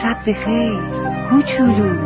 شب بخیر کوچولو.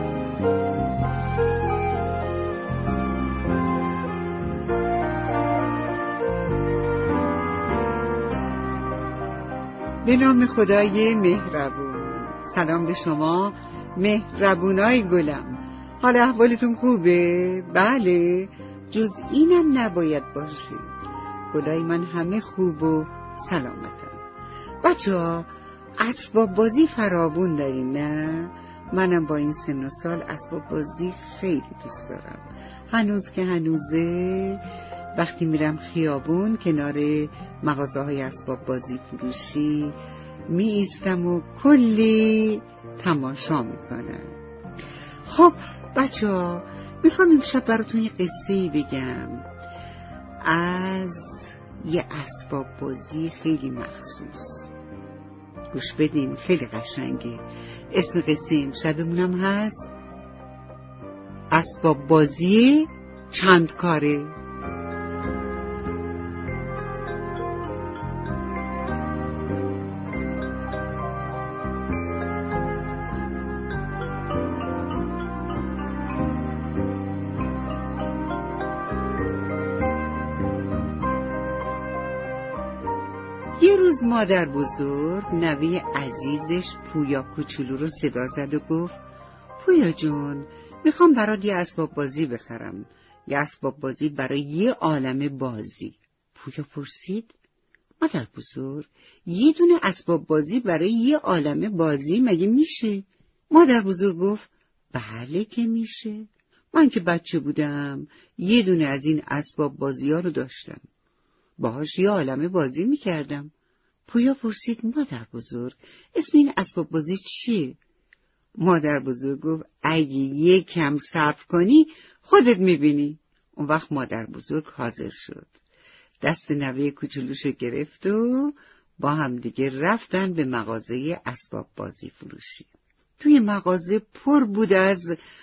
به نام خدای مهربون. سلام به شما مهربونای گلم. حال احوالتون خوبه؟ بله، جز اینم نباید باشه. گلای من همه خوب و سلامتم. بچه‌ها اسباب بازی فراوون دارین نه؟ منم با این سن و سال اسباب بازی خیلی دوست دارم. هنوز که هنوزه وقتی میرم خیابون کنار مغازه‌های اسباب بازی فروشی می ایستم و کلی تماشا میکنم. خب بچه‌ها میخوام امشب براتون یه قصه‌ای بگم از یه اسباب بازی خیلی مخصوص. گوش بدین، خیلی قشنگه. اسم قصه امشبمونم هست اسباب بازی چند کاره. یه روز مادر بزرگ نوه عزیزش پویا کوچولو رو صدا زد و گفت پویا جون، میخوام برات یه اسباب بازی بخرم. یه اسباب بازی برای یه عالم بازی. پویا پرسید مادر بزرگ، یه دونه اسباب بازی برای یه عالم بازی مگه میشه؟ مادر بزرگ گفت بله که میشه. من که بچه بودم یه دونه از این اسباب بازی ها رو داشتم. باهاش یه عالمه بازی میکردم. پویا پرسید مادر بزرگ، اسم این اسباب بازی چیه؟ مادر بزرگ گفت اگه یکم صبر کنی خودت میبینی. اون وقت مادر بزرگ حاضر شد، دست نوه کوچولوشو گرفت و با هم دیگه رفتن به مغازه اسباب بازی فروشی. توی مغازه پر بود از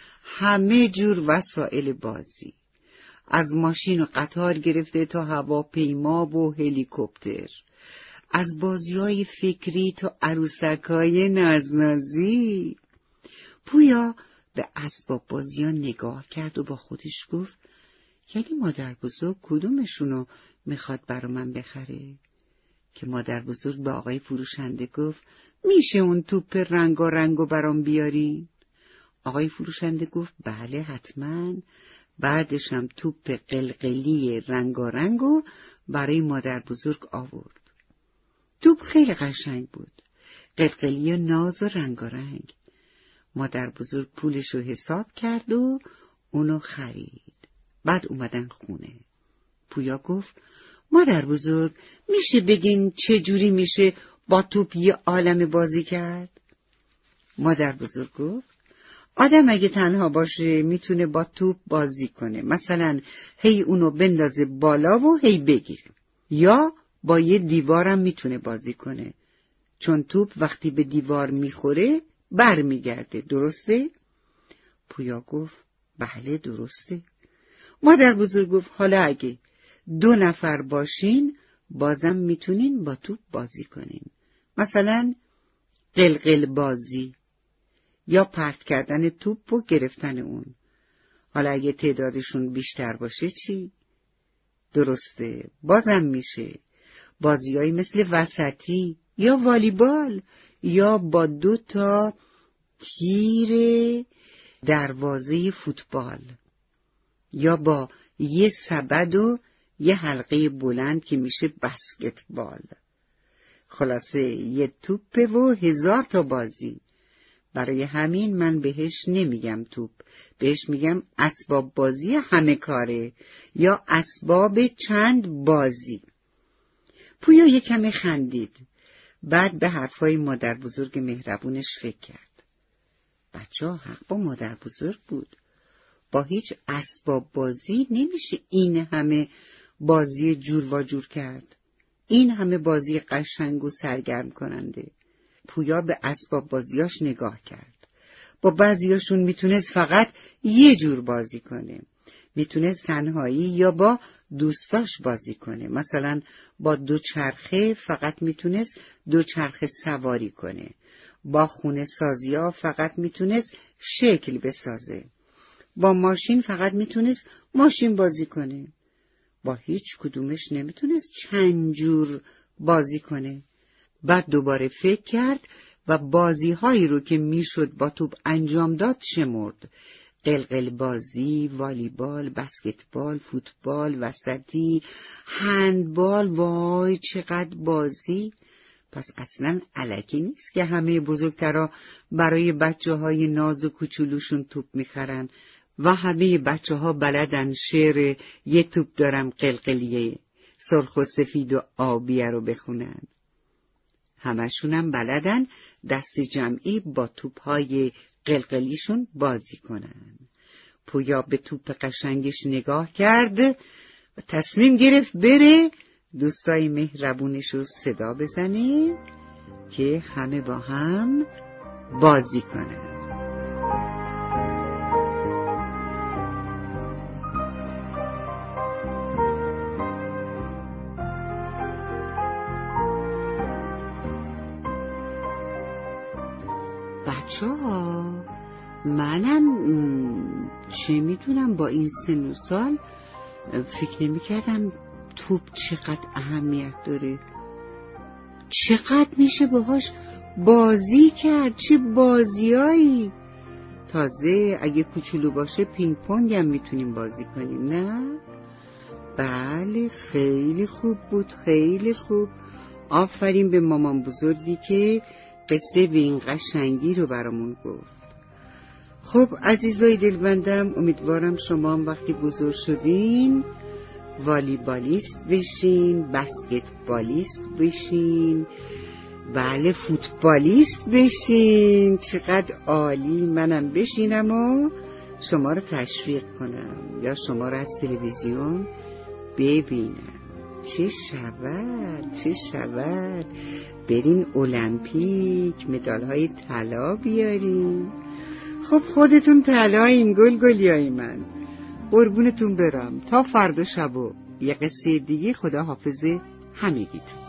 همه جور وسایل بازی، از ماشین و قطار گرفته تا هواپیما و هلیکوپتر، از بازی‌های فکری تا عروسک‌های نازنازی. پویا به اسباب بازی‌ها نگاه کرد و با خودش گفت یعنی مادر بزرگ کدومشونو میخواد برا من بخره؟ که مادر بزرگ به آقای فروشنده گفت میشه اون توپ رنگارنگو برام بیاری؟ آقای فروشنده گفت بله حتما. بعدش هم توپ قلقلی رنگارنگو برای مادر بزرگ آورد. توپ خیلی قشنگ بود، قلقلی و ناز و رنگارنگ. مادر بزرگ پولشو حساب کرد و اونو خرید. بعد اومدن خونه. پویا گفت مادر بزرگ، میشه بگین چه جوری میشه با توپ یه عالم بازی کرد؟ مادر بزرگ گفت آدم اگه تنها باشه میتونه با توپ بازی کنه، مثلا هی اونو بندازه بالا و هی بگیره، یا با یه دیوارم میتونه بازی کنه، چون توپ وقتی به دیوار میخوره بر میگرده. درسته؟ پویا گفت بله درسته. مادر بزرگ گفت حالا اگه 2 نفر باشین بازم میتونین با توپ بازی کنین، مثلا قلقل بازی یا پرت کردن توپ و گرفتن اون. حالا اگه تعدادشون بیشتر باشه چی؟ درسته، بازم میشه بازیایی مثل وسطی یا والیبال، یا با 2 تا تیر دروازه فوتبال، یا با یه سبد و یه حلقه بلند که میشه بسکتبال. خلاصه یه توپ و 1000 تا بازی. برای همین من بهش نمیگم توپ، بهش میگم اسباب بازی همه کاره یا اسباب چند بازی. پویا یک کمی خندید، بعد به حرفای مادر بزرگ مهربونش فکر کرد. بچه‌ها حق با مادر بزرگ بود، با هیچ اسباب بازی نمیشه این همه بازی جور و جور کرد، این همه بازی قشنگ و سرگرم کننده. پویا به اسباب بازیاش نگاه کرد. با بعضیاشون میتونست فقط یه جور بازی کنه، میتونست تنهایی یا با دوستاش بازی کنه. مثلا با 2 چرخه فقط میتونست 2 چرخه سواری کنه. با خونه سازی ها فقط میتونست شکل بسازه. با ماشین فقط میتونست ماشین بازی کنه. با هیچ کدومش نمیتونست چند جور بازی کنه. بعد دوباره فکر کرد و بازی‌هایی رو که میشد با توپ انجام داد شمرد. قلقل بازی، والیبال، بسکتبال، فوتبال، وسطی، هندبال. وای چقدر بازی! پس اصلاً الکی نیست که همه بزرگترها برای بچه‌های ناز و کوچولوشون توپ میخرن و همه بچه‌ها بلدن شعر یه توپ دارم قلقلیه سرخ و سفید و آبیه رو بخونن. همشونم بلدن دست جمعی با توپ‌های قلقلیشون بازی کنن. پویا به توپ قشنگش نگاه کرد و تصمیم گرفت بره دوستای مهربونش رو صدا بزنه که همه با هم بازی کنن. بچه‌ها، منم چه میدونم با این سن و سال فکر نمی‌کردم توپ چقدر اهمیت داره. چقدر میشه باهاش بازی کرد، چه بازیایی. تازه اگه کوچولو باشه پینگ پونگ هم میتونیم بازی کنیم، نه؟ بله، خیلی خوب بود، خیلی خوب. آفرین به مامان بزرگی که قصه به این قشنگی رو برامون گفت. خب عزیزای دلبندم، امیدوارم شما هم وقتی بزرگ شدین والیبالیست بشین، بسکتبالیست بشین، بله فوتبالیست بشین. چقدر عالی. منم بشینم و شما رو تشویق کنم یا شما رو از تلویزیون ببینم. چه شود برین المپیک مدال‌های طلا بیارین. خب خودتون طلایین گلیای من. قربونتون برم. تا فردا شب و یه قصه دیگه. خدا حافظ همگیتون.